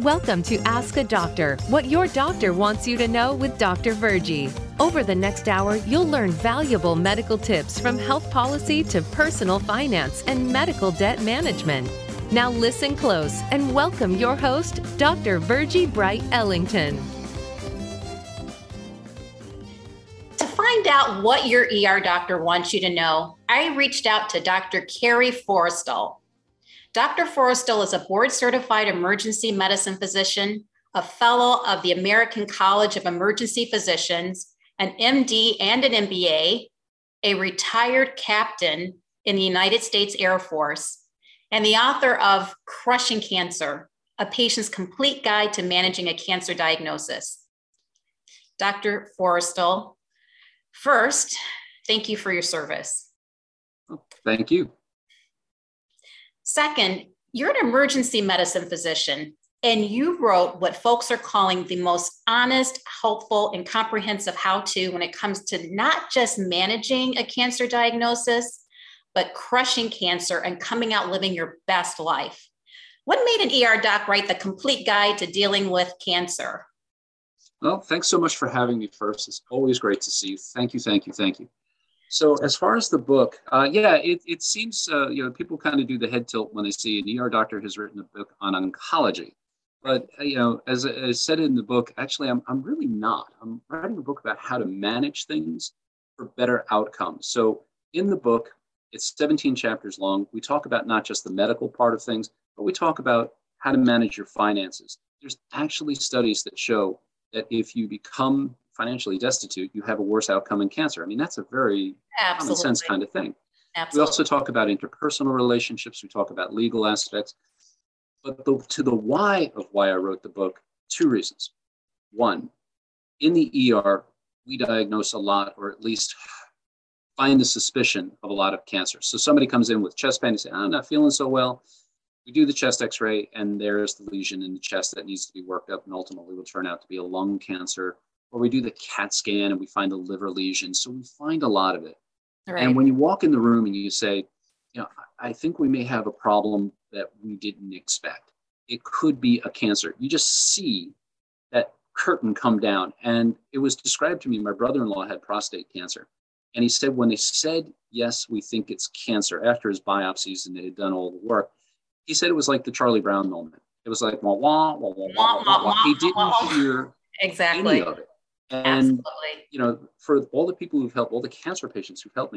Welcome to Ask a Doctor, what your doctor wants you to know with Dr. Virgie. Over the next hour, you'll learn valuable medical tips from health policy to personal finance and medical debt management. Now listen close and welcome your host, Dr. Virgie Bright Ellington. To find out what your ER doctor wants you to know, I reached out to Dr. Carrie Forrestal. Dr. Forrestal is a board-certified emergency medicine physician, a fellow of the American College of Emergency Physicians, an MD and an MBA, a retired captain in the United States Air Force, and the author of Crushing Cancer, a patient's complete guide to managing a cancer diagnosis. Dr. Forrestal, first, thank you for your service. Thank you. Second, you're an emergency medicine physician, and you wrote what folks are calling the most honest, helpful, and comprehensive how-to when it comes to not just managing a cancer diagnosis, but crushing cancer and coming out living your best life. What made an ER doc write the complete guide to dealing with cancer? Well, thanks so much for having me first. It's always great to see you. Thank you, thank you, thank you. So as far as the book, it seems, people kind of do the head tilt when they see an ER doctor has written a book on oncology. But, as I said in the book, actually, I'm really not. I'm writing a book about how to manage things for better outcomes. So in the book, it's 17 chapters long. We talk about not just the medical part of things, but we talk about how to manage your finances. There's actually studies that show that if you become financially destitute, you have a worse outcome in cancer. I mean, that's a very common sense kind of thing. Absolutely. We also talk about interpersonal relationships. We talk about legal aspects. But to the why of why I wrote the book, two reasons. One, in the ER, we diagnose a lot, or at least find the suspicion of a lot of cancer. So somebody comes in with chest pain and say, I'm not feeling so well. We do the chest x-ray, and there's the lesion in the chest that needs to be worked up and ultimately will turn out to be a lung cancer. Or we do the CAT scan and we find a liver lesion. So we find a lot of it. Right. And when you walk in the room and you say, I think we may have a problem that we didn't expect. It could be a cancer. You just see that curtain come down. And it was described to me, my brother-in-law had prostate cancer. And he said, when they said, yes, we think it's cancer, after his biopsies and they had done all the work, he said it was like the Charlie Brown moment. It was like, wah, wah, wah, wah, wah, wah, wah. He didn't hear any of it. And, for all the people who've helped, all the cancer patients who've helped me,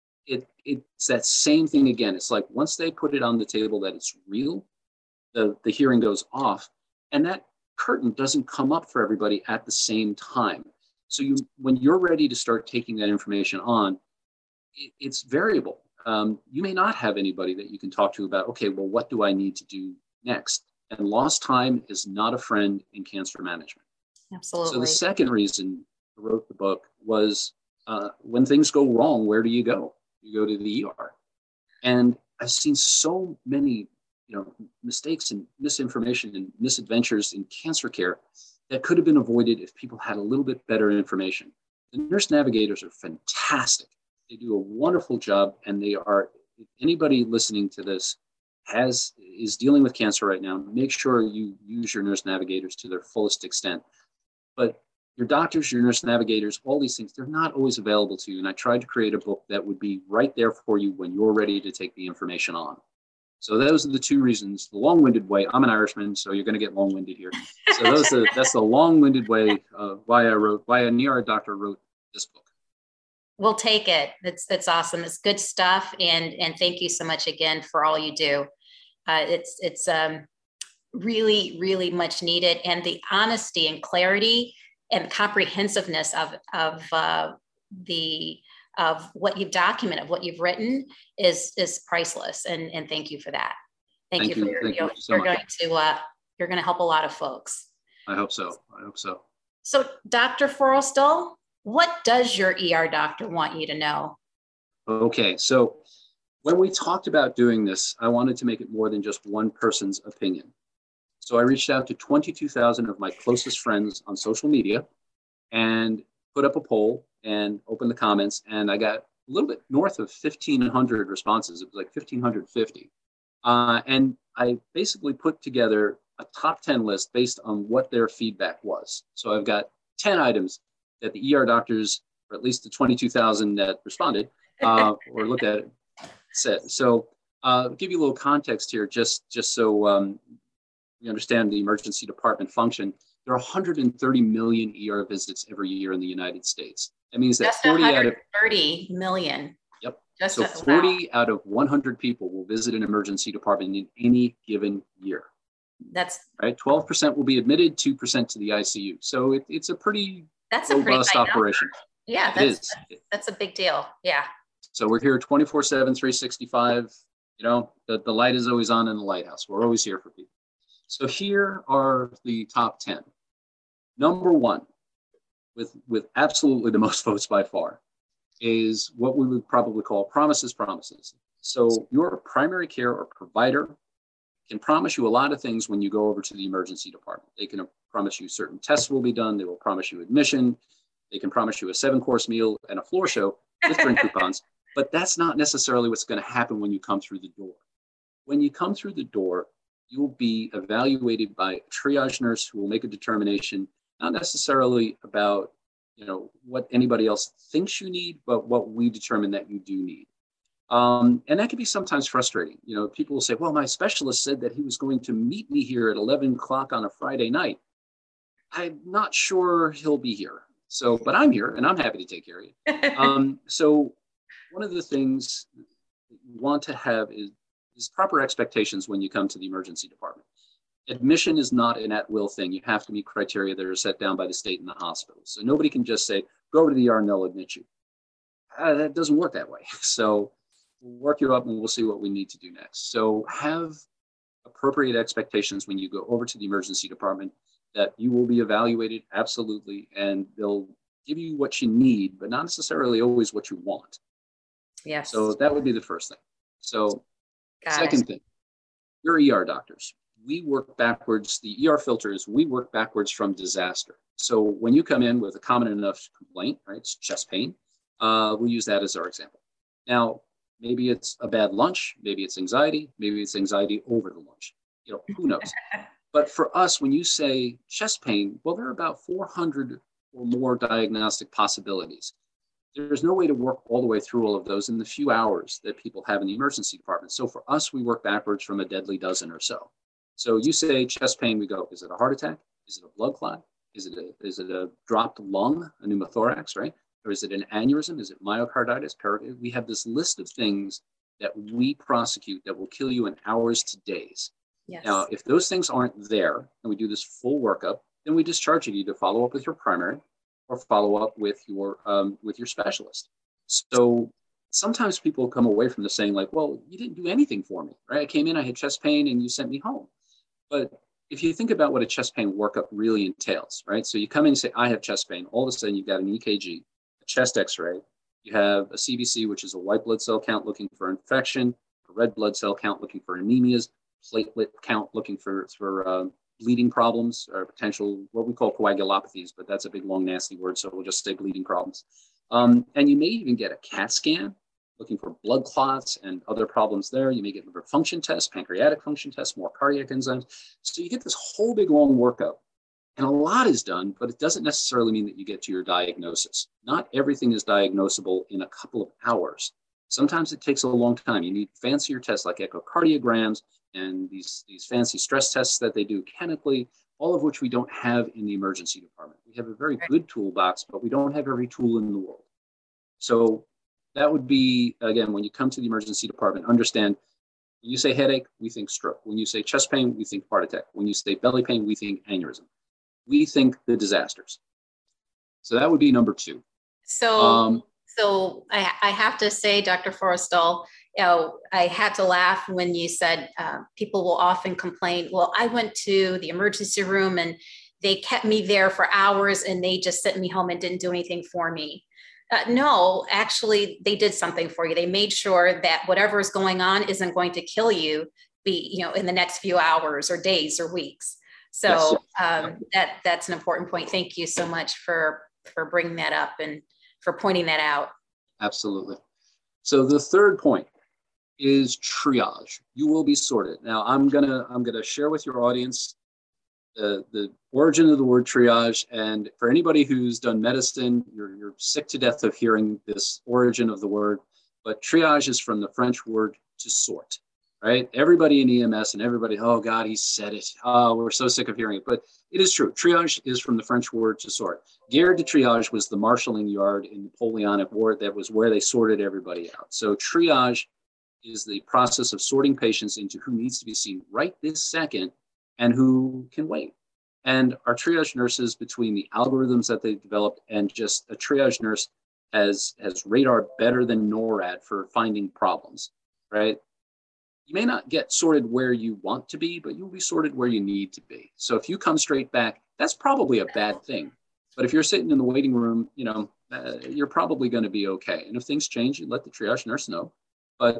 it's that same thing again. It's like once they put it on the table that it's real, the hearing goes off, and that curtain doesn't come up for everybody at the same time. So when you're ready to start taking that information on, it's variable. You may not have anybody that you can talk to about, okay, well, what do I need to do next? And lost time is not a friend in cancer management. Absolutely. So the second reason I wrote the book was when things go wrong, where do you go? You go to the ER. And I've seen so many, mistakes and misinformation and misadventures in cancer care that could have been avoided if people had a little bit better information. The nurse navigators are fantastic. They do a wonderful job, and they are, if anybody listening to this is dealing with cancer right now, make sure you use your nurse navigators to their fullest extent. But your doctors, your nurse navigators, all these things, they're not always available to you. And I tried to create a book that would be right there for you when you're ready to take the information on. So those are the two reasons, the long-winded way. I'm an Irishman, so you're going to get long-winded here. So that's the long-winded way why an ER doctor wrote this book. We'll take it. That's awesome. It's good stuff. And thank you so much again for all you do. It's really, really much needed. And the honesty and clarity and comprehensiveness of what you've documented, of what you've written is priceless. And thank you for that. Thank you for you're going to help a lot of folks. I hope so. So Dr. Forrestal, what does your ER doctor want you to know? Okay. So when we talked about doing this, I wanted to make it more than just one person's opinion. So I reached out to 22,000 of my closest friends on social media and put up a poll and opened the comments. And I got a little bit north of 1,500 responses. It was like 1,550. And I basically put together a top 10 list based on what their feedback was. So I've got 10 items that the ER doctors, or at least the 22,000 that responded or looked at it, said. So give you a little context here, just so you understand the emergency department function. There are 130 million ER visits every year in the United States. That means that just 40 out of 30 million. Yep. Just so 40 out of 100 people will visit an emergency department in any given year. That's right. 12% will be admitted, 2% to the ICU. So it's a pretty robust operation. Yeah, that's a big deal. Yeah. So we're here 24/7, 365. You know, the light is always on in the lighthouse. We're always here for people. So here are the top 10. Number one, with absolutely the most votes by far, is what we would probably call promises. So your primary care or provider can promise you a lot of things when you go over to the emergency department. They can promise you certain tests will be done. They will promise you admission. They can promise you a 7-course meal and a floor show with drink coupons. But that's not necessarily what's going to happen when you come through the door. When you come through the door, you'll be evaluated by a triage nurse who will make a determination, not necessarily about, you know, what anybody else thinks you need, but what we determine that you do need. And that can be sometimes frustrating. You know, people will say, well, my specialist said that he was going to meet me here at 11 o'clock on a Friday night. I'm not sure he'll be here. So, but I'm here and I'm happy to take care of you. So one of the things that you want to have is proper expectations when you come to the emergency department. Admission is not an at-will thing. You have to meet criteria that are set down by the state and the hospital. So nobody can just say, go to the ER and they'll admit you. That doesn't work that way. So we'll work you up and we'll see what we need to do next. So have appropriate expectations when you go over to the emergency department that you will be evaluated, absolutely, and they'll give you what you need, but not necessarily always what you want. Yes. So that would be the first thing. So second thing, you're ER doctors. We work backwards. The ER filter is we work backwards from disaster. So when you come in with a common enough complaint, right, it's chest pain, we'll use that as our example. Now, maybe it's a bad lunch, maybe it's anxiety over the lunch. You know, who knows? But for us, when you say chest pain, well, there are about 400 or more diagnostic possibilities. There's no way to work all the way through all of those in the few hours that people have in the emergency department. So for us, we work backwards from a deadly dozen or so. So you say chest pain, we go, is it a heart attack? Is it a blood clot? Is it a dropped lung, a pneumothorax, right? Or is it an aneurysm? Is it myocarditis? We have this list of things that we prosecute that will kill you in hours to days. Yes. Now, if those things aren't there and we do this full workup, then we discharge you to either follow up with your primary or follow up with your specialist. So sometimes people come away from this saying like, well, you didn't do anything for me, right? I came in, I had chest pain and you sent me home. But if you think about what a chest pain workup really entails, right? So you come in and say, I have chest pain. All of a sudden you've got an EKG, a chest x-ray, you have a CBC, which is a white blood cell count looking for infection, a red blood cell count looking for anemias, platelet count looking for bleeding problems or potential, what we call coagulopathies, but that's a big, long, nasty word. So we'll just say bleeding problems. And you may even get a CAT scan looking for blood clots and other problems there. You may get liver function tests, pancreatic function tests, more cardiac enzymes. So you get this whole big, long workup. And a lot is done, but it doesn't necessarily mean that you get to your diagnosis. Not everything is diagnosable in a couple of hours. Sometimes it takes a long time. You need fancier tests like echocardiograms and these fancy stress tests that they do chemically, all of which we don't have in the emergency department. We have a very good toolbox, but we don't have every tool in the world. So that would be, again, when you come to the emergency department, understand when you say headache, we think stroke. When you say chest pain, we think heart attack. When you say belly pain, we think aneurysm. We think the disasters. So that would be number two. So I have to say, Dr. Forrestal, you know, I had to laugh when you said people will often complain, well, I went to the emergency room and they kept me there for hours and they just sent me home and didn't do anything for me. No, actually, they did something for you. They made sure that whatever is going on isn't going to kill you, in the next few hours or days or weeks. So that's an important point. Thank you so much for bringing that up and for pointing that out. Absolutely. So the third point is triage. You will be sorted. Now I'm gonna share with your audience the origin of the word triage. And for anybody who's done medicine, you're sick to death of hearing this origin of the word. But triage is from the French word to sort, right? Everybody in EMS and everybody, oh God, he said it. Oh, we're so sick of hearing it. But it is true. Triage is from the French word to sort. Gare de triage was the marshalling yard in Napoleonic War. That was where they sorted everybody out. So triage is the process of sorting patients into who needs to be seen right this second and who can wait. And our triage nurses, between the algorithms that they've developed and just a triage nurse has radar better than NORAD for finding problems, right? You may not get sorted where you want to be, but you'll be sorted where you need to be. So if you come straight back, that's probably a bad thing. But if you're sitting in the waiting room, you're probably going to be okay. And if things change, you let the triage nurse know. But,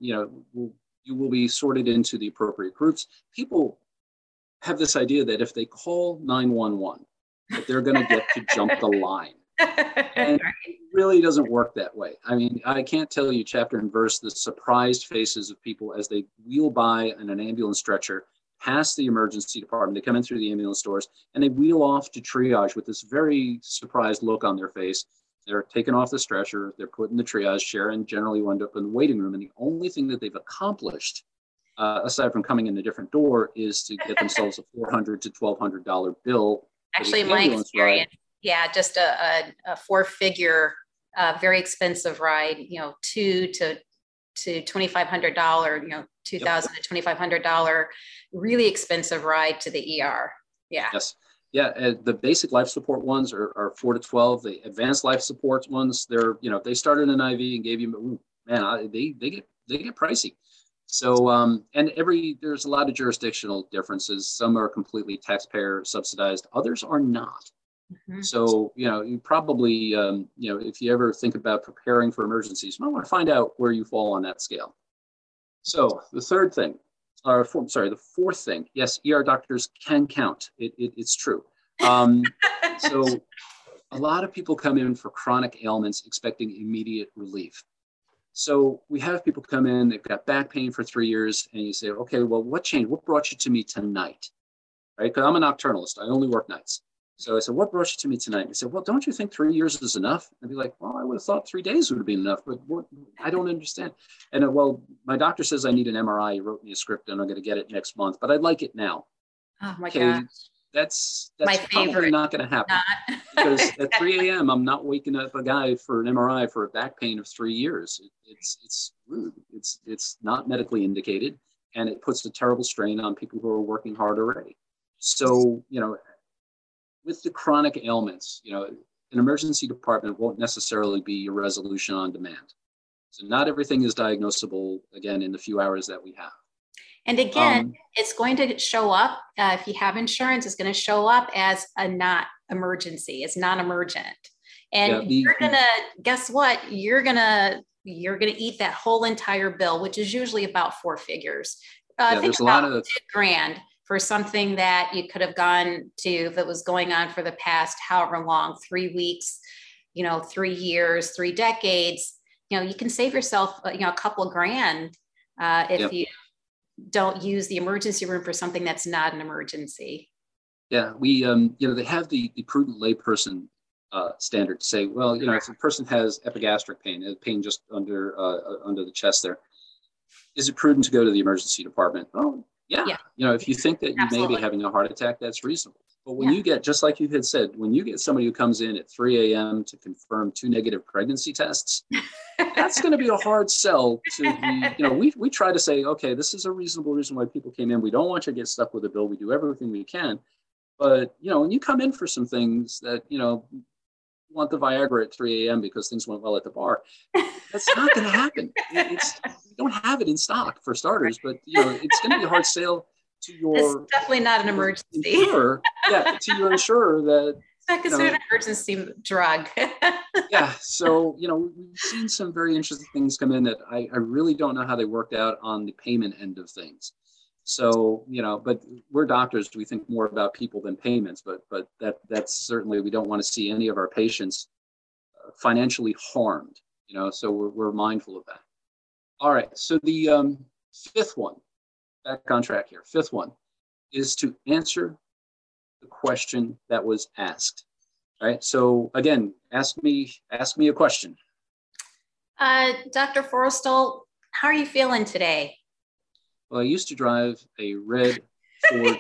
you will be sorted into the appropriate groups. People have this idea that if they call 911, that they're going to get to jump the line. And it really doesn't work that way. I mean, I can't tell you chapter and verse the surprised faces of people as they wheel by in an ambulance stretcher past the emergency department. They come in through the ambulance doors and they wheel off to triage with this very surprised look on their face. They're taken off the stretcher, they're put in the triage chair, and generally wind up in the waiting room. And the only thing that they've accomplished, aside from coming in a different door, is to get themselves a $400 to $1,200 bill. Actually, my experience, just a four-figure, very expensive ride. $2,000 to $2,500, $2,000 to $2,500, really expensive ride to the ER. Yeah. Yes. Yeah, the basic life support ones are 4 to 12. The advanced life support ones, they're, if they started an IV and gave you, they get pricey. So, and there's a lot of jurisdictional differences. Some are completely taxpayer subsidized, others are not. Mm-hmm. So, you probably, if you ever think about preparing for emergencies, you might want to find out where you fall on that scale. So the the fourth thing, yes, ER doctors can count. It's true. So a lot of people come in for chronic ailments expecting immediate relief. So we have people come in, they've got back pain for 3 years, and you say, okay, well, what changed? What brought you to me tonight? Right? Because I'm a nocturnalist. I only work nights. So I said, what brought you to me tonight? And he said, well, don't you think 3 years is enough? I'd be like, well, I would have thought 3 days would have been enough, but I don't understand. And my doctor says I need an MRI. He wrote me a script and I'm going to get it next month, but I'd like it now. Oh my gosh. That's probably not going to happen because at 3 a.m. I'm not waking up a guy for an MRI for a back pain of 3 years. It's rude. It's not medically indicated, and it puts a terrible strain on people who are working hard already. So, with the chronic ailments, an emergency department won't necessarily be a resolution on demand. So not everything is diagnosable, again, in the few hours that we have. And again, it's going to show up, if you have insurance, it's going to show up as a not emergency, it's non-emergent. And you're going to, guess what? You're going to eat that whole entire bill, which is usually about 4 figures. Think about $2,000 for something that you could have gone to that was going on for the past however long, 3 weeks, 3 years, 3 decades. You can save yourself, a couple of grand if you don't use the emergency room for something that's not an emergency. Yeah, we, they have the prudent layperson standard to say, well, if a person has epigastric pain just under the chest there, is it prudent to go to the emergency department? Oh, yeah. If you think that you may be having a heart attack, that's reasonable. But when you get, just like you had said, when you get somebody who comes in at 3 a.m. to confirm 2 negative pregnancy tests, that's going to be a hard sell to we try to say, okay, this is a reasonable reason why people came in. We don't want you to get stuck with a bill. We do everything we can. But, when you come in for some things that, you want the Viagra at 3 a.m. because things went well at the bar, that's not going to happen. We don't have it in stock for starters, but, it's going to be a hard sale to your. It's definitely not an emergency. Insurer, to your insurer that. It's not considered an emergency drug. So, we've seen some very interesting things come in that I really don't know how they worked out on the payment end of things. So, but we're doctors, we think more about people than payments, but that's certainly, we don't want to see any of our patients financially harmed, so we're mindful of that. All right, so the fifth one, back on track here, fifth one is to answer the question that was asked. Right. So again, ask me a question. Dr. Forrestal, how are you feeling today? Well, I used to drive a red Ford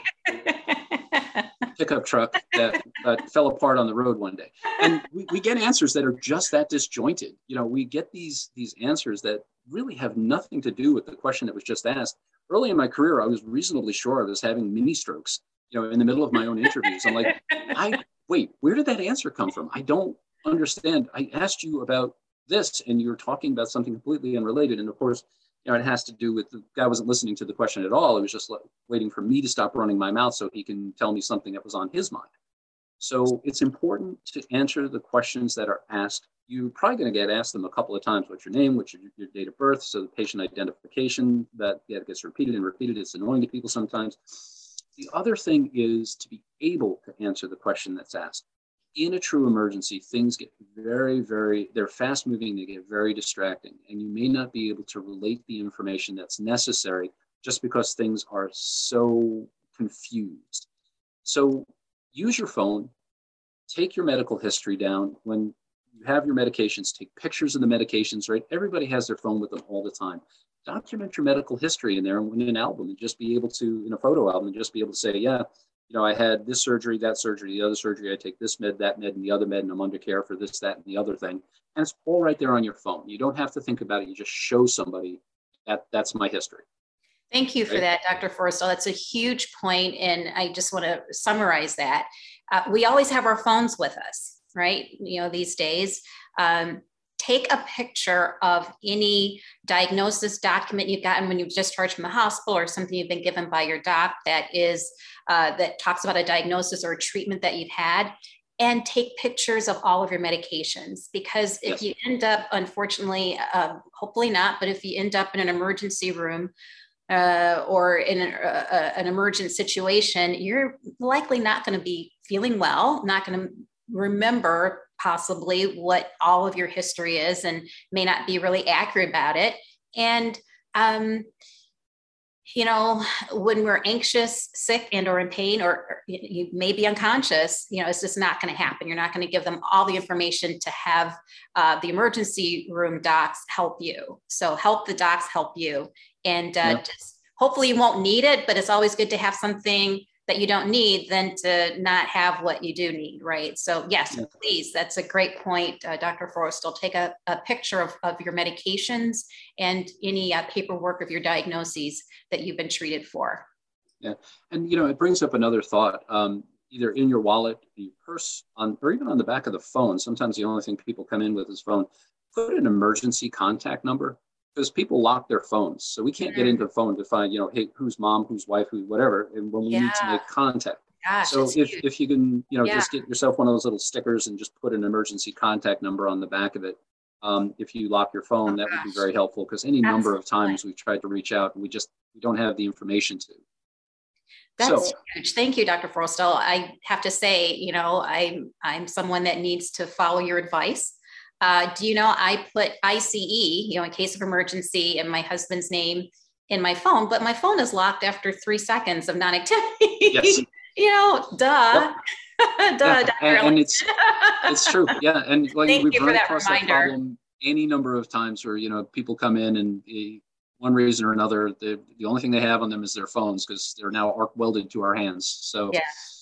pickup truck that fell apart on the road one day. And we get answers that are just that disjointed. You know, we get these answers that really have nothing to do with the question that was just asked. Early in my career, I was reasonably sure I was having mini strokes, you know, in the middle of my own interviews. I'm like, wait, where did that answer come from? I don't understand. I asked you about this and you're talking about something completely unrelated. And of course, you know, it has to do with the guy wasn't listening to the question at all. It was just waiting for me to stop running my mouth so he can tell me something that was on his mind. So it's important to answer the questions that are asked. You're probably going to get asked them a couple of times. What's your name? What's your date of birth? So the patient identification that gets repeated and repeated. It's annoying to people sometimes. The other thing is to be able to answer the question that's asked. In a true emergency, things get they're fast moving, they get very distracting, and you may not be able to relate the information that's necessary just because things are so confused. So use your phone, take your medical history down. When you have your medications, take pictures of the medications, right? Everybody has their phone with them all the time. Document your medical history in there in an album and just be able to, in a photo album, and just be able to say, yeah, you know, I had this surgery, that surgery, the other surgery, I take this med, that med, and the other med, and I'm under care for this, that, and the other thing. And it's all right there on your phone. You don't have to think about it. You just show somebody that's my history. Thank you for that, Dr. Forrestal. That's a huge point, and I just want to summarize that. We always have our phones with us, right? You know, these days. Take a picture of any diagnosis document you've gotten when you've discharged from the hospital or something you've been given by your doc that talks about a diagnosis or a treatment that you've had, and take pictures of all of your medications. Because if you end up, unfortunately, hopefully not, but if you end up in an emergency room or in an emergent situation, you're likely not going to be feeling well, not going to remember possibly what all of your history is, and may not be really accurate about it. And, you know, when we're anxious, sick, and or in pain, or you may be unconscious, you know, it's just not going to happen. You're not going to give them all the information to have the emergency room docs help you. So help the docs help you. And just hopefully you won't need it, but it's always good to have something that you don't need than to not have what you do need, right? So yes, please, that's a great point, Dr. Forrestal. Take a picture of your medications and any paperwork of your diagnoses that you've been treated for. Yeah, and you know, it brings up another thought, either in your wallet, in your purse, or even on the back of the phone. Sometimes the only thing people come in with is phone. Put an emergency contact number, because people lock their phones. So we can't get into the phone to find, you know, hey, who's mom, who's wife, who's whatever, and when we need to make contact. Gosh, so if you can, you know, just get yourself one of those little stickers and just put an emergency contact number on the back of it. If you lock your phone, that would be very helpful, because any number of times we've tried to reach out and we don't have the information to. That's huge. Thank you, Dr. Forrestal. I have to say, you know, I'm someone that needs to follow your advice. Do you know, I put ICE, you know, in case of emergency, and my husband's name in my phone, but my phone is locked after 3 seconds of non-activity. Yes. You know, duh. Duh. And it's true. Yeah. And like we've run across that problem any number of times where, you know, people come in and one reason or another, the only thing they have on them is their phones, because they're now arc welded to our hands. So,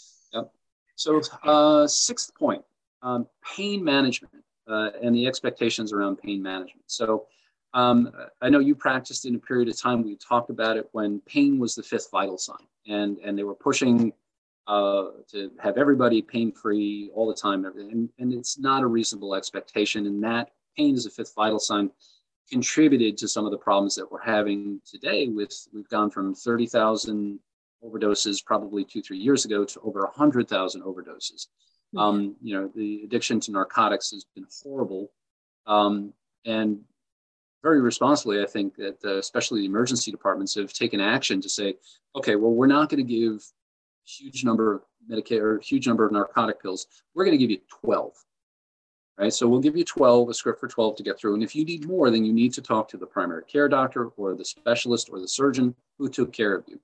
So sixth point, pain management. And the expectations around pain management. So I know you practiced in a period of time, we talked about it when pain was the fifth vital sign, and they were pushing to have everybody pain-free all the time. And it's not a reasonable expectation. And that pain is a fifth vital sign contributed to some of the problems that we're having today. We've gone from 30,000 overdoses probably 2-3 years ago to over 100,000 overdoses. You know, the addiction to narcotics has been horrible, and very responsibly, I think that especially the emergency departments have taken action to say, okay, well, we're not going to give a huge number of Medicare or a huge number of narcotic pills. We're going to give you 12, right? So we'll give you 12, a script for 12 to get through. And if you need more, then you need to talk to the primary care doctor or the specialist or the surgeon who took care of you.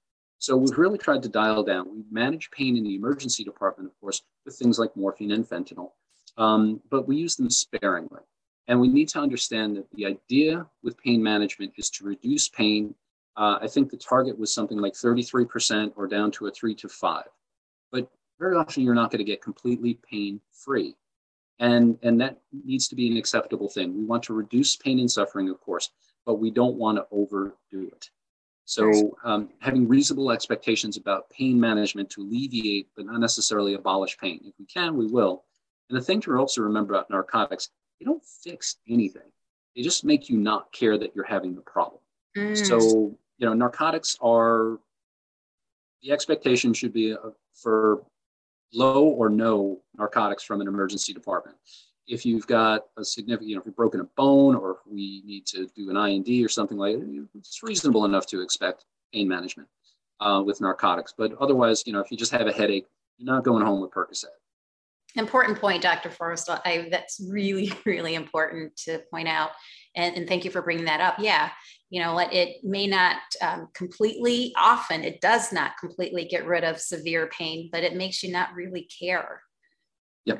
So we've really tried to dial down. We manage pain in the emergency department, of course, with things like morphine and fentanyl, but we use them sparingly. And we need to understand that the idea with pain management is to reduce pain. I think the target was something like 33% or down to a 3 to 5. But very often you're not going to get completely pain-free. And that needs to be an acceptable thing. We want to reduce pain and suffering, of course, but we don't want to overdo it. So having reasonable expectations about pain management to alleviate, but not necessarily abolish pain. If we can, we will. And the thing to also remember about narcotics, they don't fix anything. They just make you not care that you're having the problem. So, narcotics are, the expectation should be for low or no narcotics from an emergency department. If you've got a significant, if you've broken a bone or if we need to do an IND or something like that, it's reasonable enough to expect pain management with narcotics. But otherwise, if you just have a headache, you're not going home with Percocet. Important point, Dr. Forrestal. That's really, really important to point out. And thank you for bringing that up. Yeah, it may not often it does not completely get rid of severe pain, but it makes you not really care. Yep.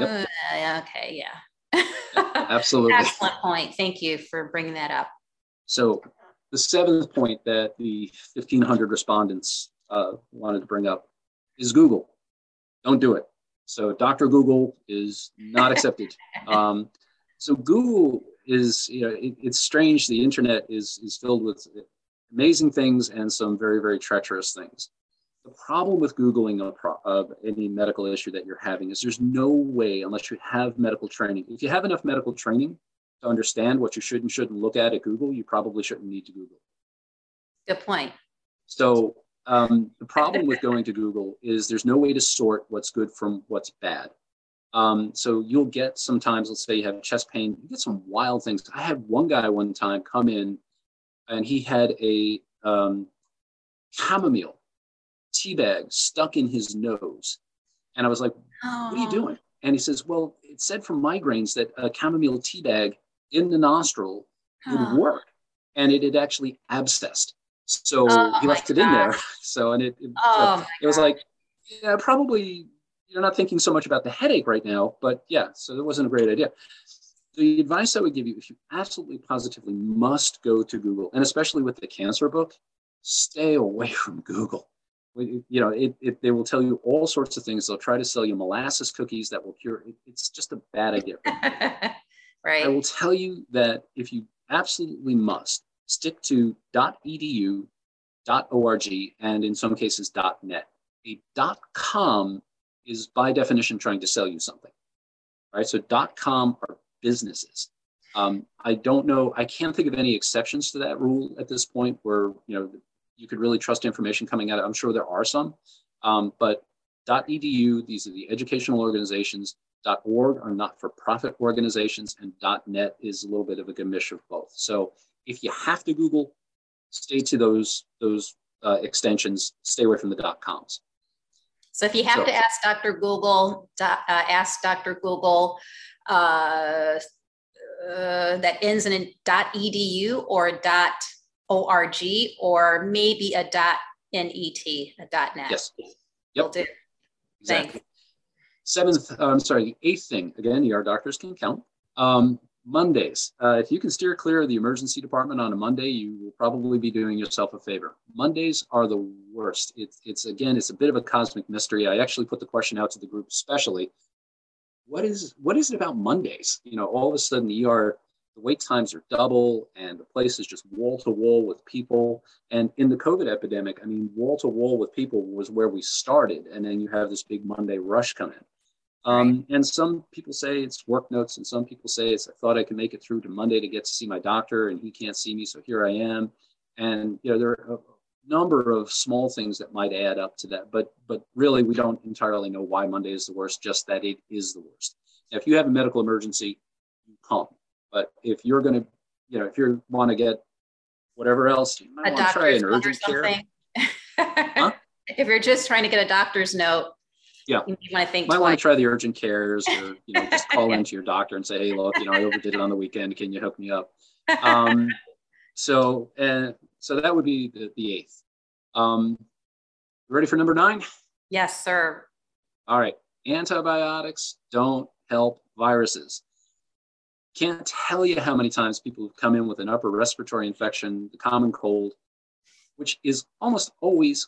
Okay, yeah. Absolutely. Excellent point. Thank you for bringing that up. So the seventh point that the 1,500 respondents wanted to bring up is Google. Don't do it. So Dr. Google is not accepted. So Google is, it's strange. The internet is filled with amazing things and some very, very treacherous things. The problem with Googling any medical issue that you're having is there's no way, unless you have medical training. If you have enough medical training to understand what you should and shouldn't look at Google, you probably shouldn't need to Google. Good point. So the problem with going to Google is there's no way to sort what's good from what's bad. So you'll get sometimes, let's say you have chest pain, you get some wild things. I had one guy one time come in and he had a chamomile tea bag stuck in his nose. And I was like, what are you doing? And he says, well, it said for migraines that a chamomile tea bag in the nostril would work. And it had actually abscessed. So he left it in there. So, and it was like, yeah, probably you're not thinking so much about the headache right now, but yeah, so that wasn't a great idea. The advice I would give you, if you absolutely positively must go to Google, and especially with the cancer book, stay away from Google. They will tell you all sorts of things. They'll try to sell you molasses cookies that will cure. It's just a bad idea. Right. I will tell you that if you absolutely must, stick to .edu, .org, and in some cases .net. A .com is by definition trying to sell you something, right? So .com are businesses. I don't know. I can't think of any exceptions to that rule at this point where you could really trust information coming out. I'm sure there are some, but .edu, these are the educational organizations. .org are not-for-profit organizations, and .net is a little bit of a gamish of both. So if you have to Google, stay to those extensions. Stay away from the .coms. So if you have to ask Dr. Google, ask Dr. Google that ends in .edu or .org or maybe a .net, a .net. Yes. Yep. Will do. Exactly. Thanks. The eighth thing, again, ER doctors can count. Mondays. If you can steer clear of the emergency department on a Monday, you will probably be doing yourself a favor. Mondays are the worst. It's a bit of a cosmic mystery. I actually put the question out to the group especially. What is it about Mondays? All of a sudden the ER, the wait times are double and the place is just wall to wall with people. And in the COVID epidemic, wall to wall with people was where we started. And then you have this big Monday rush come in. And some people say it's work notes, and some people say it's, I thought I could make it through to Monday to get to see my doctor, and he can't see me, so here I am. And there are a number of small things that might add up to that, but really we don't entirely know why Monday is the worst, just that it is the worst. Now, if you have a medical emergency, you come. But if you're going to, if you want to get whatever else, you might want to try an urgent care. Huh? If you're just trying to get a doctor's note. Yeah, you might want to try the urgent cares, or just call into your doctor and say, "Hey, look, I overdid it on the weekend. Can you hook me up?" So that would be the eighth. You ready for number 9? Yes, sir. All right. Antibiotics don't help viruses. Can't tell you how many times people have come in with an upper respiratory infection, the common cold, which is almost always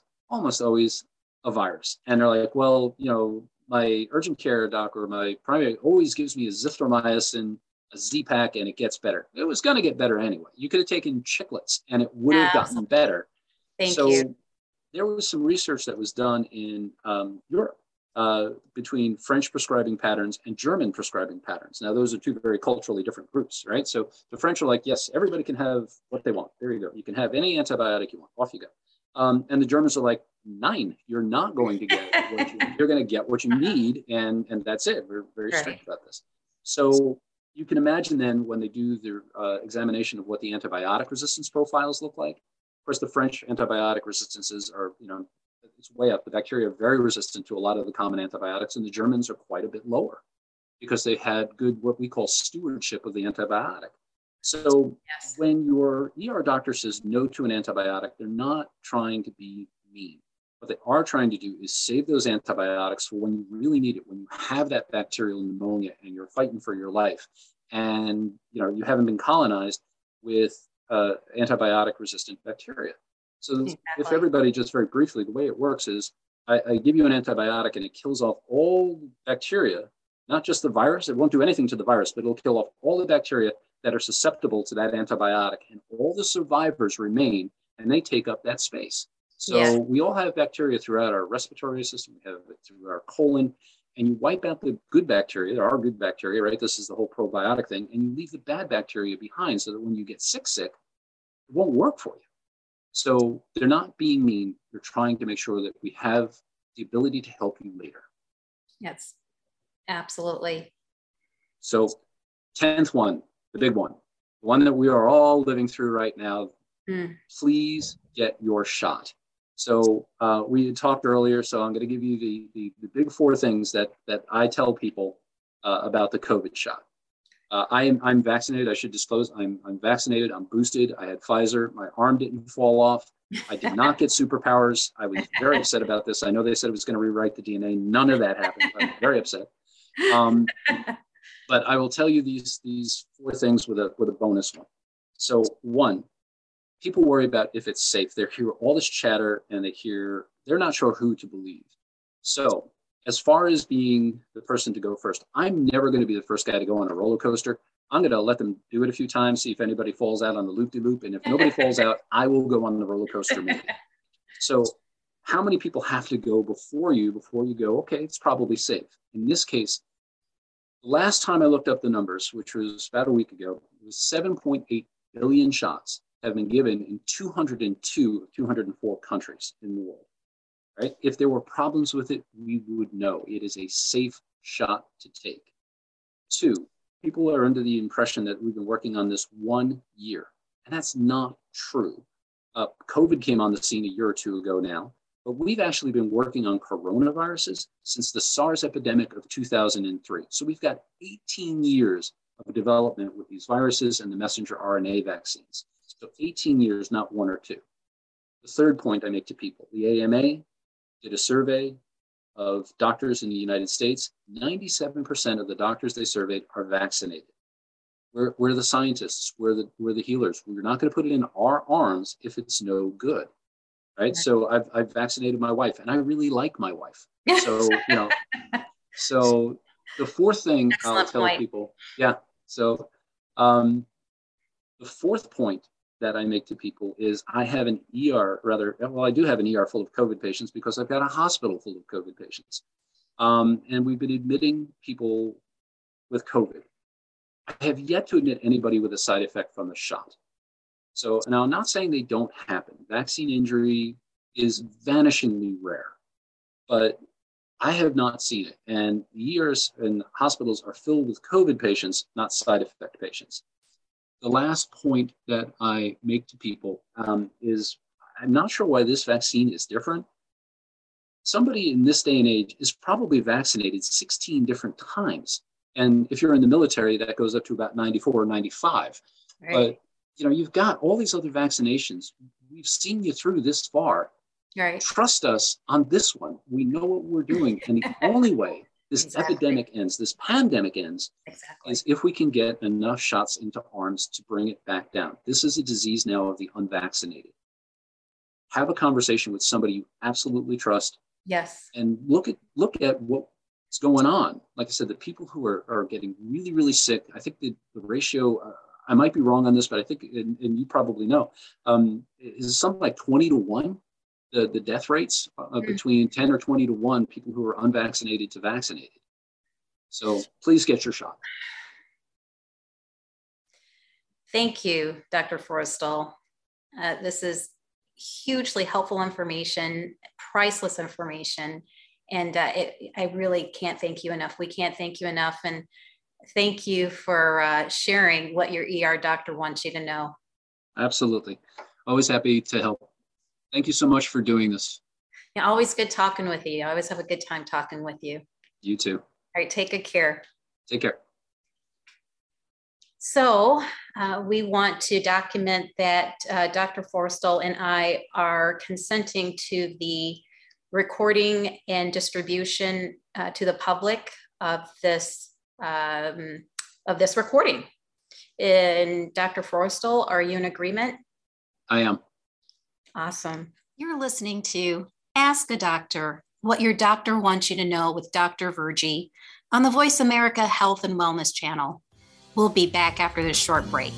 a virus. And they're like, well, my urgent care doc or my primary always gives me a zithromycin, a Z-Pak, and it gets better. It was going to get better anyway. You could have taken Chiclets and it would have gotten better. Thank you. There was some research that was done in Europe between French prescribing patterns and German prescribing patterns. Now, those are two very culturally different groups, right? So the French are like, yes, everybody can have what they want. There you go. You can have any antibiotic you want. Off you go. And the Germans are like, 9, you're not going to get you're going to get what you need. And that's it. We're very strict about this. So you can imagine then when they do their examination of what the antibiotic resistance profiles look like. Of course, the French antibiotic resistances are, it's way up. The bacteria are very resistant to a lot of the common antibiotics, and the Germans are quite a bit lower because they had good, what we call stewardship of the antibiotic. So when your ER doctor says no to an antibiotic, they're not trying to be mean. What they are trying to do is save those antibiotics for when you really need it, when you have that bacterial pneumonia and you're fighting for your life, and you haven't been colonized with antibiotic resistant bacteria. So if everybody, just very briefly, the way it works is I give you an antibiotic and it kills off all bacteria, not just the virus. It won't do anything to the virus, but it'll kill off all the bacteria that are susceptible to that antibiotic, and all the survivors remain and they take up that space. So we all have bacteria throughout our respiratory system. We have it through our colon, and you wipe out the good bacteria. There are good bacteria, right? This is the whole probiotic thing. And you leave the bad bacteria behind so that when you get sick, it won't work for you. So they're not being mean. They're trying to make sure that we have the ability to help you later. Yes, absolutely. So 10th one, the big one, the one that we are all living through right now, please get your shot. So we had talked earlier, so I'm going to give you the big 4 things that I tell people about the COVID shot. I'm vaccinated. I should disclose I'm vaccinated. I'm boosted. I had Pfizer. My arm didn't fall off. I did not get superpowers. I was very upset about this. I know they said it was going to rewrite the DNA. None of that happened. I'm very upset. But I will tell you these 4 things with a bonus one. So 1, people worry about if it's safe. They hear all this chatter and they're not sure who to believe. So as far as being the person to go first, I'm never going to be the first guy to go on a roller coaster. I'm going to let them do it a few times, see if anybody falls out on the loop-de-loop. And if nobody falls out, I will go on the roller coaster maybe. So how many people have to go before you go, okay, it's probably safe. In this case, the last time I looked up the numbers, which was about a week ago, it was 7.8 billion shots have been given in 204 countries in the world, right? If there were problems with it, we would know. It is a safe shot to take. 2, people are under the impression that we've been working on this 1 year, and that's not true. COVID came on the scene a year or 2 ago now, but we've actually been working on coronaviruses since the SARS epidemic of 2003. So we've got 18 years of development with these viruses and the messenger RNA vaccines. So 18 years, not 1 or 2. The 3rd point I make to people, the AMA did a survey of doctors in the United States. 97% of the doctors they surveyed are vaccinated. We're the scientists, we're the healers. We're not going to put it in our arms if it's no good, right? So I've vaccinated my wife, and I really like my wife. So, so the 4th thing I'll tell people, So the 4th point that I make to people is I have an ER, I do have an ER full of COVID patients because I've got a hospital full of COVID patients. And we've been admitting people with COVID. I have yet to admit anybody with a side effect from the shot. So now I'm not saying they don't happen. Vaccine injury is vanishingly rare, but I have not seen it. And ERs and hospitals are filled with COVID patients, not side effect patients. The last point that I make to people is I'm not sure why this vaccine is different. Somebody in this day and age is probably vaccinated 16 different times. And if you're in the military, that goes up to about 94 or 95. Right. But you've got all these other vaccinations. We've seen you through this far. Right. Trust us on this one. We know what we're doing. And the only way this Exactly. epidemic ends, this pandemic ends, Exactly. is if we can get enough shots into arms to bring it back down. This is a disease now of the unvaccinated. Have a conversation with somebody you absolutely trust. Yes. And look at what's going on. Like I said, the people who are getting really, really sick, I think the ratio, I might be wrong on this, but I think, and you probably know, is something like 20 to 1, the death rates between 10 or 20 to 1, people who are unvaccinated to vaccinated. So please get your shot. Thank you, Dr. Forrestal. This is hugely helpful information, priceless information. And I really can't thank you enough. We can't thank you enough. And thank you for sharing what your ER doctor wants you to know. Absolutely. Always happy to help. Thank you so much for doing this. Yeah, always good talking with you. I always have a good time talking with you. You too. All right, take good care. Take care. So we want to document that Dr. Forrestal and I are consenting to the recording and distribution to the public of this recording. And Dr. Forrestal, are you in agreement? I am. Awesome. You're listening to Ask a Doctor, What Your Doctor Wants You to Know with Dr. Virgie on the Voice America Health and Wellness channel. We'll be back after this short break.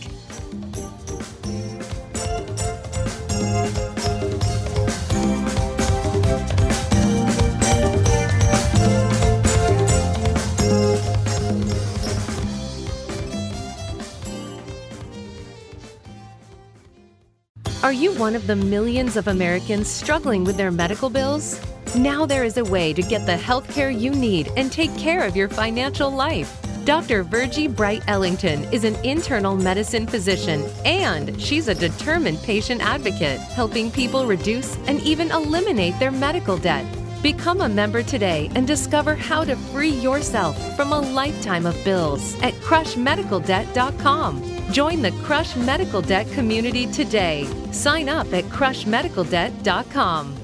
Are you one of the millions of Americans struggling with their medical bills? Now there is a way to get the health care you need and take care of your financial life. Dr. Virgie Bright Ellington is an internal medicine physician, and she's a determined patient advocate, helping people reduce and even eliminate their medical debt. Become a member today and discover how to free yourself from a lifetime of bills at crushmedicaldebt.com. Join the Crush Medical Debt community today. Sign up at crushmedicaldebt.com.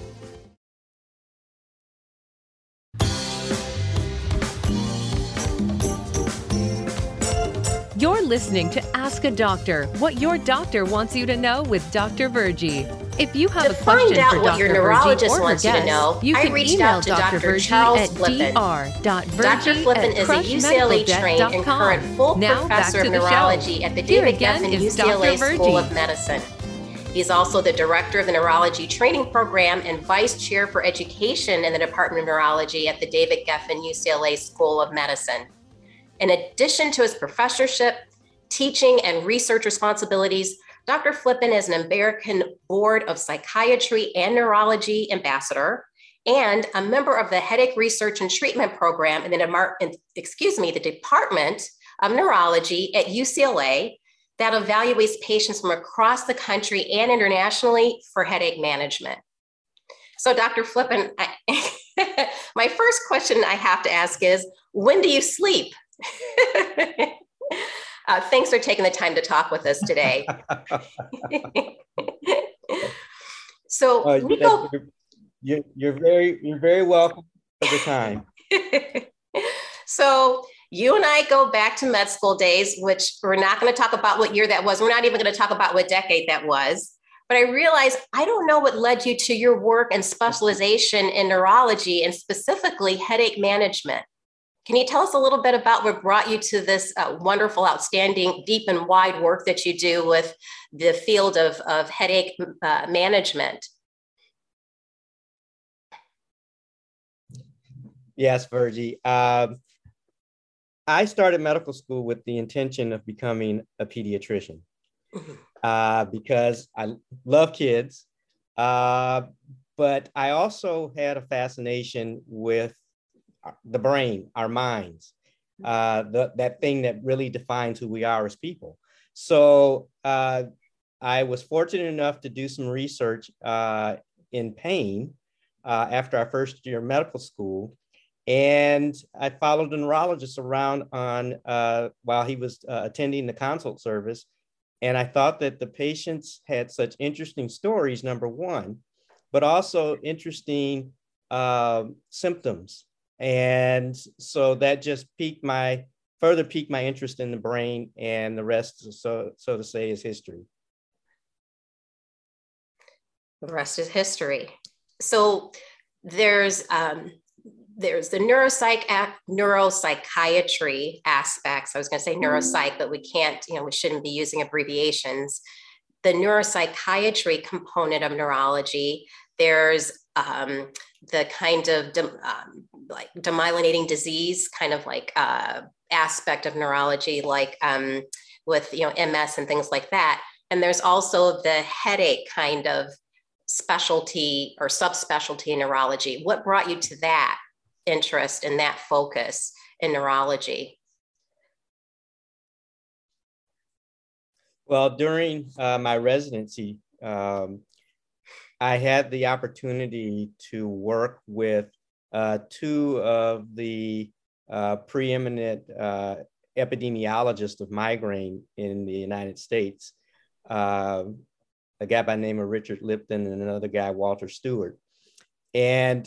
You're listening to Ask a Doctor, what your doctor wants you to know with Dr. Virgie. If you have a question for Dr. Virgie or her guest, you can email Dr. Virgie at dr.virgie@crushmedicaldebt.com. Dr. Flippen is a UCLA-trained and current full professor of neurology at the David Geffen UCLA School of Medicine. He's also the director of the Neurology Training Program and vice chair for education in the Department of Neurology at the David Geffen UCLA School of Medicine. In addition to his professorship, teaching, and research responsibilities, Dr. Flippen is an American Board of Psychiatry and Neurology ambassador and a member of the Headache Research and Treatment Program in the Department of Neurology at UCLA that evaluates patients from across the country and internationally for headache management. So Dr. Flippen, my first question I have to ask is, when do you sleep? Thanks for taking the time to talk with us today. So you're very welcome for the time. So you and I go back to med school days, which we're not going to talk about what year that was. We're not even going to talk about what decade that was. But I realized I don't know what led you to your work and specialization in neurology and specifically headache management. Can you tell us a little bit about what brought you to this wonderful, outstanding, deep and wide work that you do with the field of headache management? Yes, Virgie. I started medical school with the intention of becoming a pediatrician because I love kids, but I also had a fascination with the brain, our minds, that thing that really defines who we are as people. So I was fortunate enough to do some research in pain after our first year of medical school. And I followed a neurologist around while he was attending the consult service. And I thought that the patients had such interesting stories, number one, but also interesting symptoms. And so that just further piqued my interest in the brain, and the rest, so to say, is history. The rest is history. So there's the neuropsychiatry aspects. I was going to say neuropsych, but we can't, we shouldn't be using abbreviations. The neuropsychiatry component of neurology, there's the kind of like demyelinating disease kind of like aspect of neurology, like with MS and things like that. And there's also the headache kind of specialty or subspecialty in neurology. What brought you to that interest and that focus in neurology? Well, during my residency, I had the opportunity to work with two of the preeminent epidemiologists of migraine in the United States, a guy by the name of Richard Lipton and another guy, Walter Stewart. And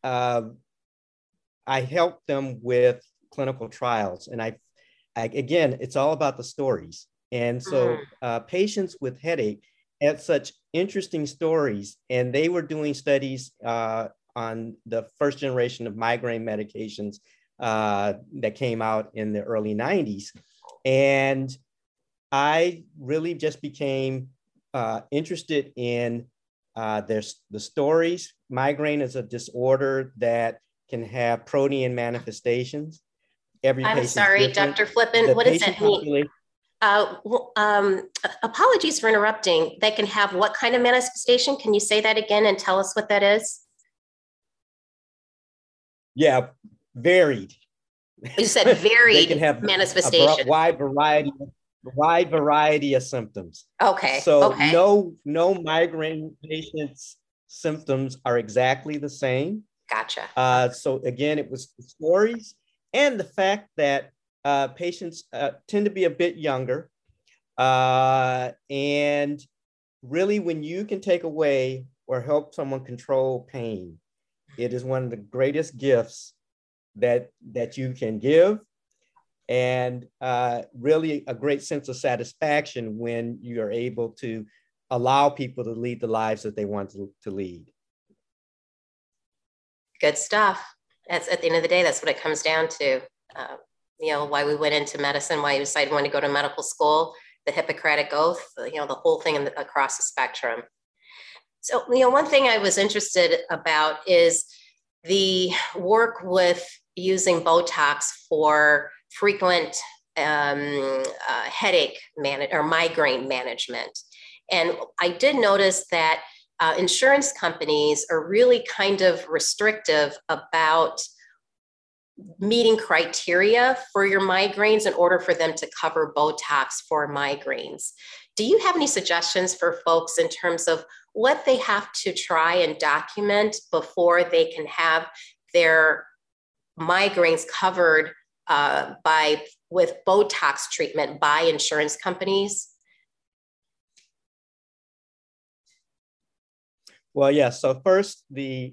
I helped them with clinical trials. And I again, it's all about the stories. And so patients with headache had such interesting stories, and they were doing studies on the first generation of migraine medications that came out in the early 90s. And I really just became interested in the stories. Migraine is a disorder that can have protean manifestations. I'm sorry, Dr. Flippen, what does that mean? Apologies for interrupting. They can have what kind of manifestation? Can you say that again and tell us what that is? Yeah, varied. You said varied. They can have manifestation. A wide variety of symptoms. Okay. So no migraine patient's symptoms are exactly the same. Gotcha. So again, it was the stories and the fact that patients tend to be a bit younger. And really, when you can take away or help someone control pain, it is one of the greatest gifts that you can give. And really a great sense of satisfaction when you are able to allow people to lead the lives that they want to lead. Good stuff. That's, at the end of the day, that's what it comes down to. Why we went into medicine, why you decided when to go to medical school, the Hippocratic Oath, the whole thing across the spectrum. So, one thing I was interested about is the work with using Botox for frequent headache or migraine management. And I did notice that insurance companies are really kind of restrictive about meeting criteria for your migraines in order for them to cover Botox for migraines. Do you have any suggestions for folks in terms of what they have to try and document before they can have their migraines covered with Botox treatment by insurance companies? Well, yeah. So first, the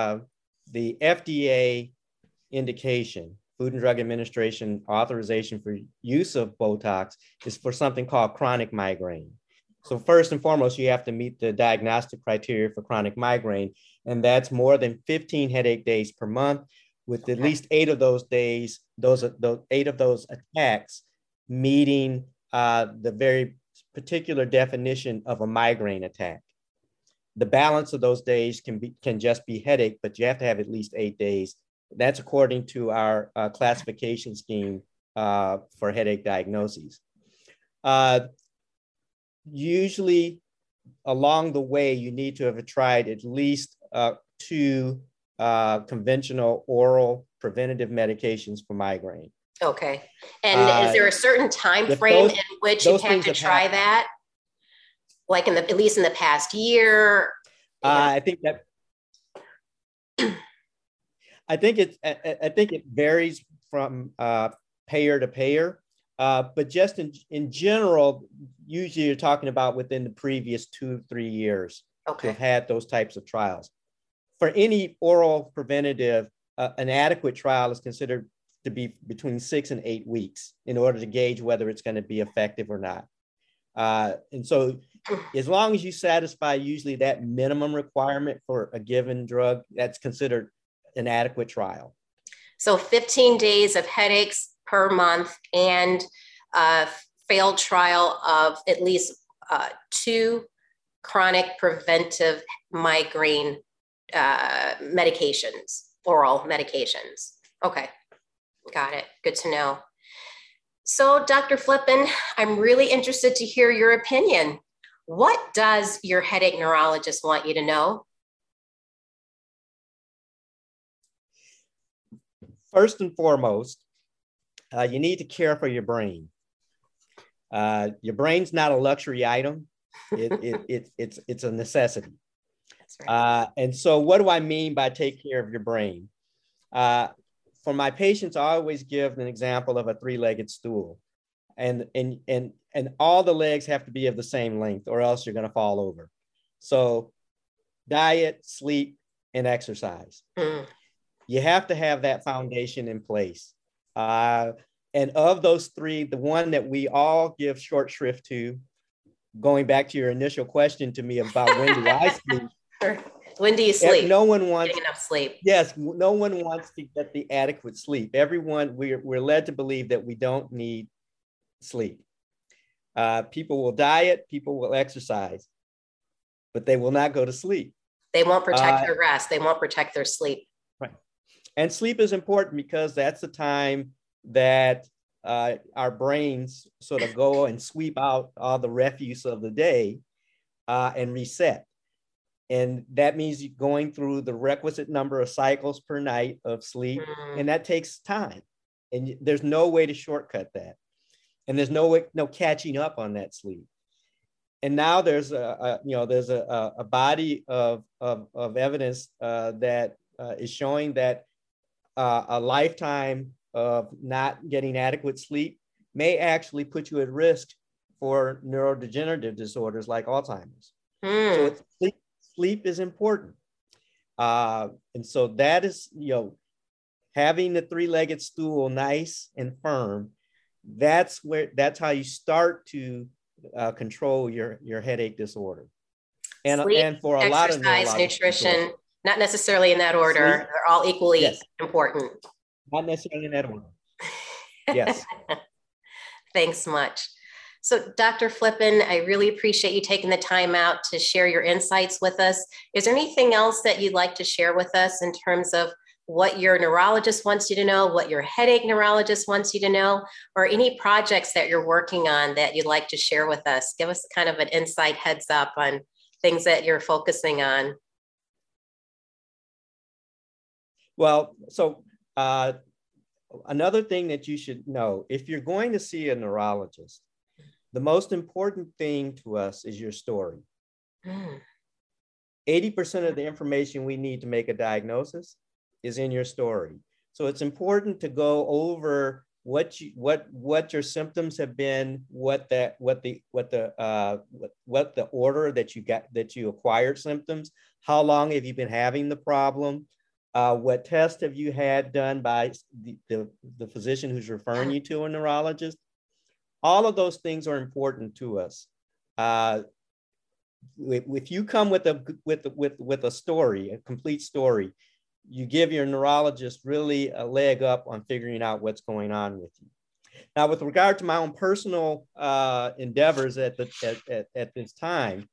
FDA indication, Food and Drug Administration authorization for use of Botox, is for something called chronic migraine. So first and foremost, you have to meet the diagnostic criteria for chronic migraine, and that's more than 15 headache days per month, with at least 8 of those days, those 8 of those attacks meeting the very particular definition of a migraine attack. The balance of those days can just be headache, but you have to have at least 8 days. That's according to our classification scheme for headache diagnoses. Usually along the way, you need to have tried at least 2 conventional oral preventative medications for migraine. Okay. And is there a certain time frame in which you have to try that? Like at least in the past year? I think it varies from payer to payer, but just in general, usually you're talking about within the previous 2 to 3 years to have had those types of trials. For any oral preventative, an adequate trial is considered to be between 6 and 8 weeks in order to gauge whether it's going to be effective or not. And so as long as you satisfy usually that minimum requirement for a given drug, that's considered an adequate trial. So 15 days of headaches per month and a failed trial of at least 2 chronic preventive migraine medications, oral medications. Okay, got it. Good to know. So Dr. Flippen, I'm really interested to hear your opinion. What does your headache neurologist want you to know? First and foremost, you need to care for your brain. Your brain's not a luxury item. It's a necessity. That's right. And so what do I mean by take care of your brain? For my patients, I always give an example of a 3-legged stool. And all the legs have to be of the same length or else you're going to fall over. So diet, sleep, and exercise. You have to have that foundation in place. And of those 3, the one that we all give short shrift to, going back to your initial question to me about when do I sleep? When do you sleep? No one wants getting enough sleep. Yes, no one wants to get the adequate sleep. Everyone, we're led to believe that we don't need sleep. People will diet, people will exercise, but they will not go to sleep. They won't protect their rest. They won't protect their sleep. Right. And sleep is important because that's the time that our brains sort of go and sweep out all the refuse of the day and reset. And that means you're going through the requisite number of cycles per night of sleep. And that takes time. And there's no way to shortcut that. And there's no catching up on that sleep. And now there's a body of evidence that is showing that a lifetime of not getting adequate sleep may actually put you at risk for neurodegenerative disorders like Alzheimer's. So sleep is important. And so that is, having the 3-legged stool nice and firm, that's how you start to control your headache disorder. And, sleep, and for a exercise, lot of nutrition, disorders, not necessarily in that order. Sleep, they're all equally yes, important. not necessarily in that order. Yes. Thanks much. So Dr. Flippen, I really appreciate you taking the time out to share your insights with us. Is there anything else that you'd like to share with us in terms of what your neurologist wants you to know, what your headache neurologist wants you to know, or any projects that you're working on that you'd like to share with us? Give us kind of an insight heads up on things that you're focusing on. Well, so another thing that you should know, if you're going to see a neurologist, the most important thing to us is your story. 80% of the information we need to make a diagnosis is in your story. So it's important to go over what your symptoms have been, what the order that you acquired symptoms, how long have you been having the problem, what tests have you had done by the physician who's referring you to a neurologist. All of those things are important to us. If you come with a story, a complete story, you give your neurologist really a leg up on figuring out what's going on with you. Now, with regard to my own personal endeavors at this time,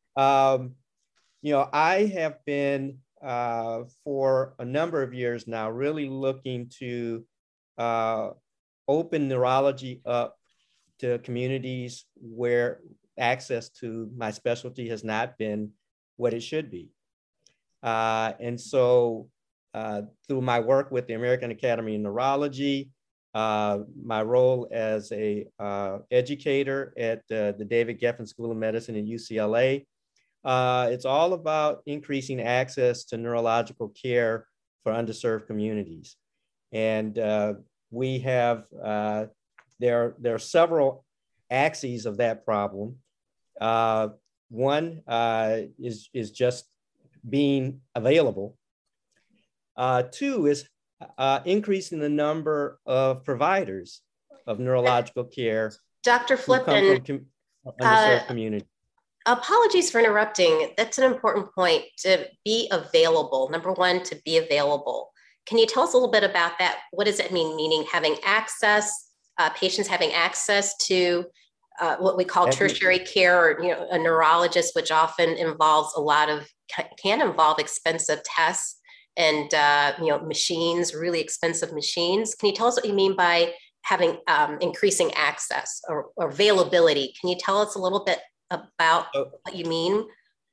I have been for a number of years now really looking to open neurology up to communities where access to my specialty has not been what it should be. And so through my work with the American Academy of Neurology, my role as a educator at the David Geffen School of Medicine at UCLA, it's all about increasing access to neurological care for underserved communities. And we have, there are several axes of that problem. One is just being available. Two is increasing the number of providers of neurological care. Dr. Flippen, from underserved community. Apologies for interrupting. That's an important point, to be available. Number one, to be available. Can you tell us a little bit about that? What does it mean? Meaning having access, patients having access to what we call tertiary care, or a neurologist, which often involves can involve expensive tests and machines, really expensive machines. Can you tell us what you mean by having increasing access or availability? Can you tell us a little bit about what you mean?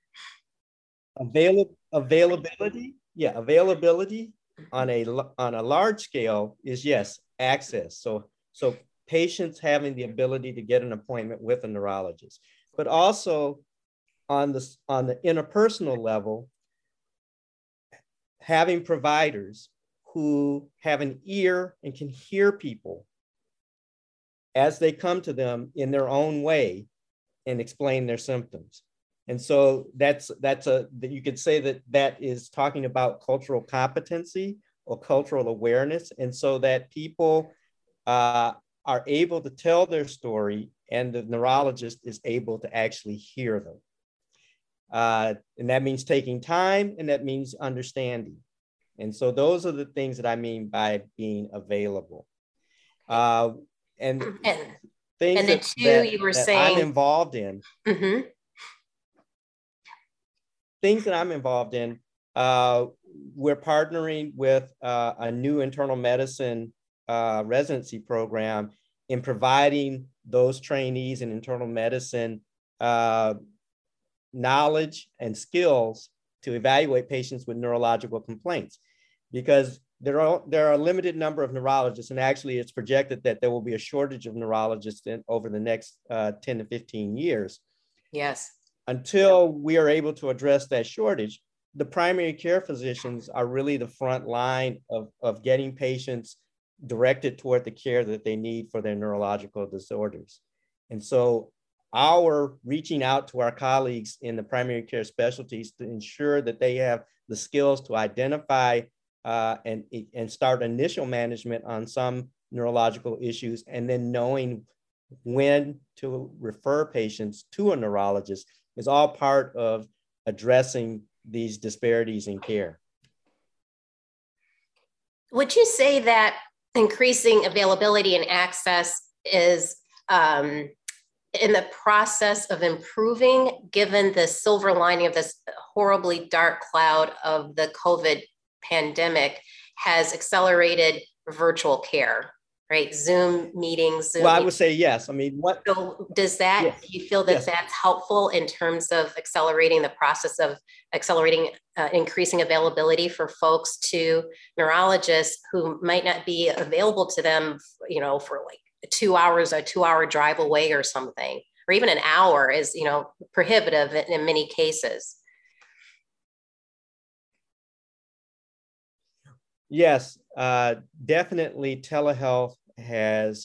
Availability, yeah, availability on a large scale is, yes, access. So patients having the ability to get an appointment with a neurologist, but also on the interpersonal level, having providers who have an ear and can hear people as they come to them in their own way and explain their symptoms. And so you could say that is talking about cultural competency or cultural awareness. And so that people are able to tell their story and the neurologist is able to actually hear them. And that means taking time, and that means understanding. And so those are the things that I mean by being available. And things and then that, you were that saying I'm involved in. Mm-hmm. Things that I'm involved in, we're partnering with a new internal medicine residency program in providing those trainees in internal medicine knowledge and skills to evaluate patients with neurological complaints, because there are a limited number of neurologists, and actually it's projected that there will be a shortage of neurologists over the next 10 to 15 years. Yes. Until we are able to address that shortage, the primary care physicians are really the front line of getting patients directed toward the care that they need for their neurological disorders. And so our reaching out to our colleagues in the primary care specialties to ensure that they have the skills to identify and start initial management on some neurological issues, and then knowing when to refer patients to a neurologist is all part of addressing these disparities in care. Would you say that increasing availability and access is in the process of improving, given the silver lining of this horribly dark cloud of the COVID pandemic has accelerated virtual care, right? Zoom meetings. Well, I would say yes. I mean, so does that, yes. Do you feel that that's helpful in terms of accelerating the process of increasing availability for folks to neurologists who might not be available to them, for like 2 hours, a 2-hour drive away or something, or even an hour is, prohibitive in many cases? Yes, definitely telehealth has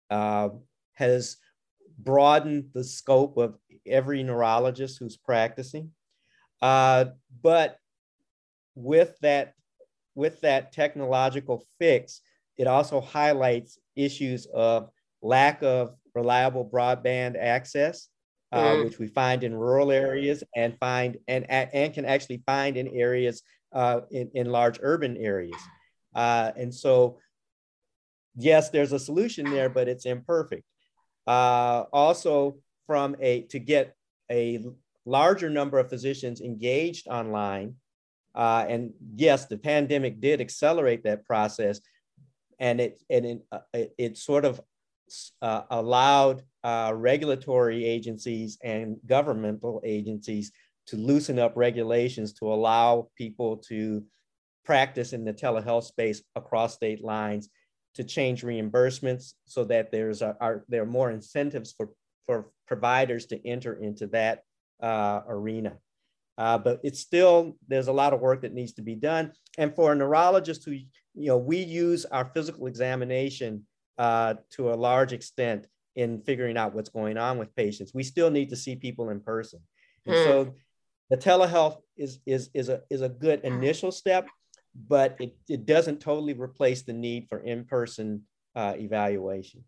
broadened the scope of every neurologist who's practicing. But with that technological fix, it also highlights issues of lack of reliable broadband access, which we find in rural areas and can actually find in areas in large urban areas. And so, yes, there's a solution there, but it's imperfect. Also, to get a larger number of physicians engaged online, and yes, the pandemic did accelerate that process, and it sort of allowed regulatory agencies and governmental agencies to loosen up regulations to allow people to practice in the telehealth space across state lines, to change reimbursements so that there are more incentives for providers to enter into that arena. But there's a lot of work that needs to be done. And for a neurologist who, we use our physical examination to a large extent in figuring out what's going on with patients. We still need to see people in person. And so the telehealth is a good initial step, but it doesn't totally replace the need for in-person evaluation.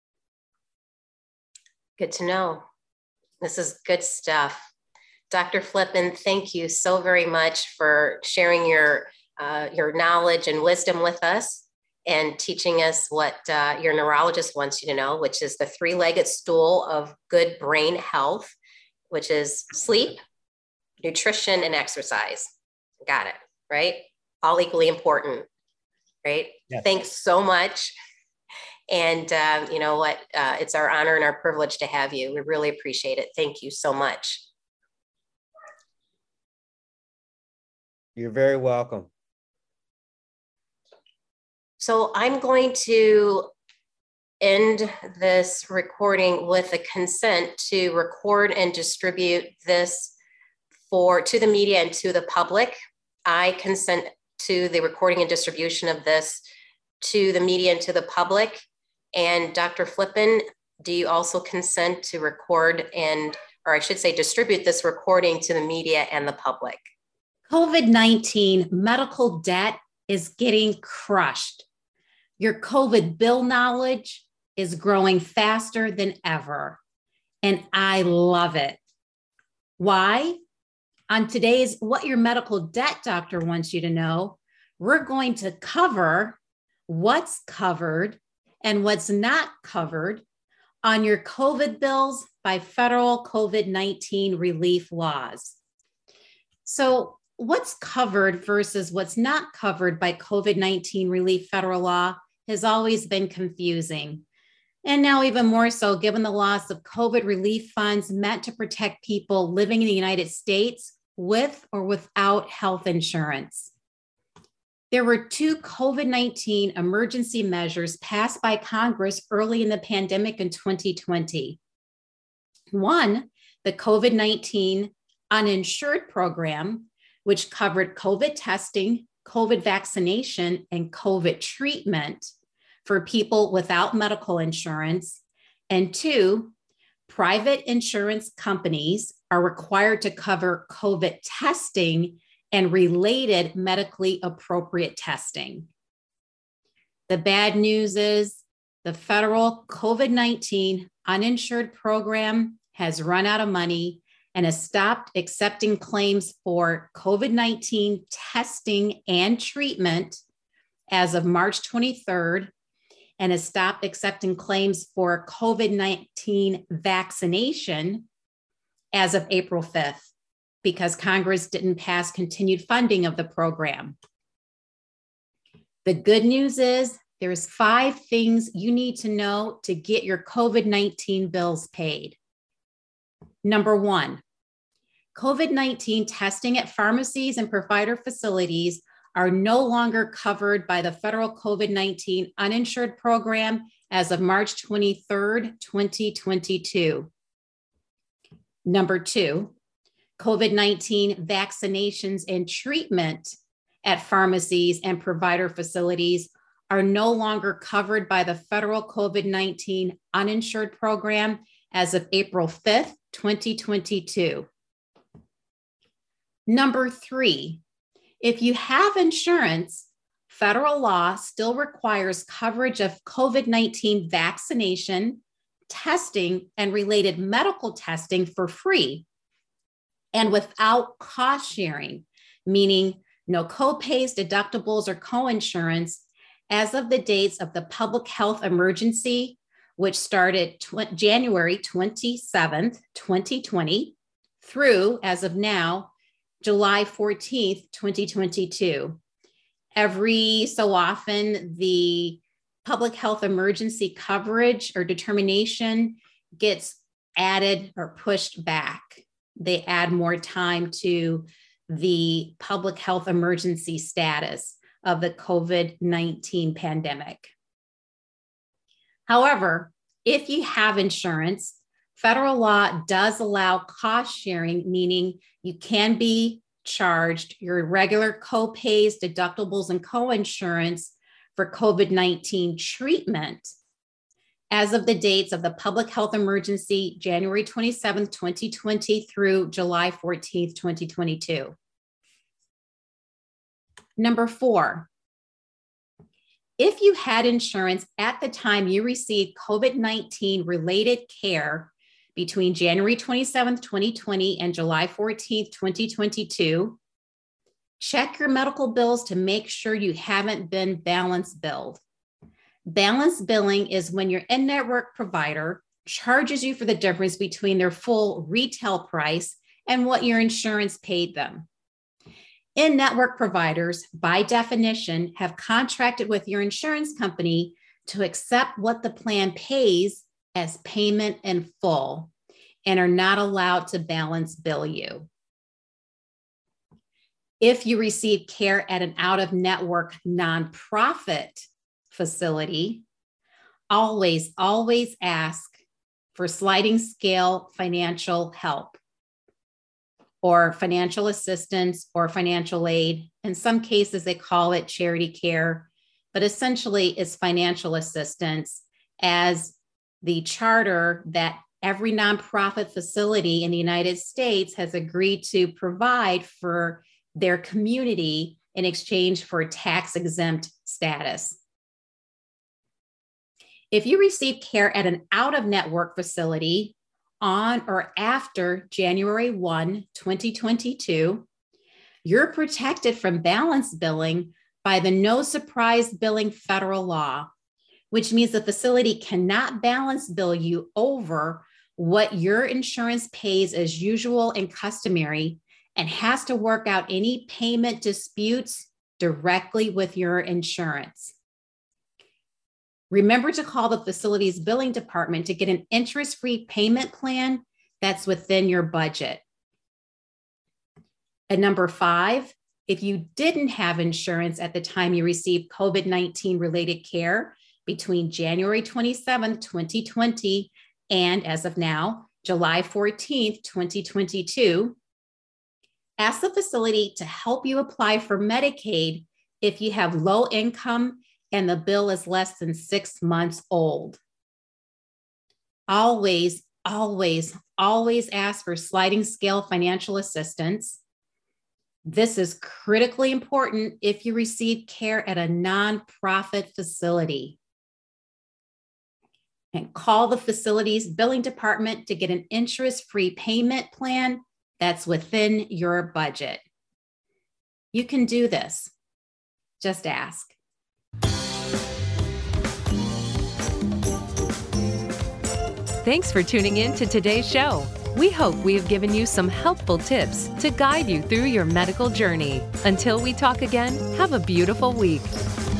Good to know. This is good stuff. Dr. Flippen, thank you so very much for sharing your knowledge and wisdom with us and teaching us what your neurologist wants you to know, which is the three-legged stool of good brain health, which is sleep, nutrition, and exercise. Got it, right? All equally important, right? Yes. Thanks so much. And you know what? It's our honor and our privilege to have you. We really appreciate it. Thank you so much. You're very welcome. So I'm going to end this recording with a consent to record and distribute this to the media and to the public. I consent to the recording and distribution of this to the media and to the public. And Dr. Flippen, do you also consent to record or I should say distribute this recording to the media and the public? COVID-19 medical debt is getting crushed. Your COVID bill knowledge is growing faster than ever, and I love it. Why? On today's What Your Medical Debt Doctor Wants You to Know, we're going to cover what's covered and what's not covered on your COVID bills by federal COVID-19 relief laws. So what's covered versus what's not covered by COVID-19 relief federal law has always been confusing. And now even more so, given the loss of COVID relief funds meant to protect people living in the United States with or without health insurance. There were two COVID-19 emergency measures passed by Congress early in the pandemic in 2020. One, the COVID-19 uninsured program, which covered COVID testing, COVID vaccination, and COVID treatment for people without medical insurance. And two, private insurance companies are required to cover COVID testing and related medically appropriate testing. The bad news is the federal COVID-19 uninsured program has run out of money and has stopped accepting claims for COVID-19 testing and treatment as of March 23rd, and has stopped accepting claims for COVID-19 vaccination as of April 5th, because Congress didn't pass continued funding of the program. The good news is there's 5 things you need to know to get your COVID-19 bills paid. Number 1, COVID-19 testing at pharmacies and provider facilities are no longer covered by the federal COVID-19 uninsured program as of March 23rd, 2022. Number 2, COVID-19 vaccinations and treatment at pharmacies and provider facilities are no longer covered by the federal COVID-19 uninsured program as of April 5th, 2022. Number 3, if you have insurance, federal law still requires coverage of COVID-19 vaccination, testing, and related medical testing for free and without cost sharing, meaning no co-pays, deductibles, or coinsurance as of the dates of the public health emergency, which started January 27th, 2020, through, as of now, July 14th, 2022. Every so often, the public health emergency coverage or determination gets added or pushed back. They add more time to the public health emergency status of the COVID-19 pandemic. However, if you have insurance, federal law does allow cost sharing, meaning you can be charged your regular co-pays, deductibles, and coinsurance for COVID-19 treatment as of the dates of the public health emergency, January 27th, 2020 through July 14th, 2022. Number 4, if you had insurance at the time you received COVID-19 related care between January 27th, 2020 and July 14th, 2022, check your medical bills to make sure you haven't been balance billed. Balance billing is when your in-network provider charges you for the difference between their full retail price and what your insurance paid them. In-network providers, by definition, have contracted with your insurance company to accept what the plan pays as payment in full and are not allowed to balance bill you. If you receive care at an out-of-network nonprofit facility, always ask for sliding scale financial help or financial assistance or financial aid. In some cases, they call it charity care, but essentially it's financial assistance, as the charter that every nonprofit facility in the United States has agreed to provide for their community in exchange for tax-exempt status. If you receive care at an out-of-network facility on or after January 1, 2022, you're protected from balance billing by the No Surprise Billing federal law, which means the facility cannot balance bill you over what your insurance pays as usual and customary, and has to work out any payment disputes directly with your insurance. Remember to call the facility's billing department to get an interest-free payment plan that's within your budget. And number 5, if you didn't have insurance at the time you received COVID-19 related care between January 27th, 2020, and as of now, July 14th, 2022, ask the facility to help you apply for Medicaid if you have low income and the bill is less than 6 months old. Always ask for sliding scale financial assistance. This is critically important if you receive care at a nonprofit facility. And call the facility's billing department to get an interest-free payment plan that's within your budget. You can do this. Just ask. Thanks for tuning in to today's show. We hope we have given you some helpful tips to guide you through your medical journey. Until we talk again, have a beautiful week.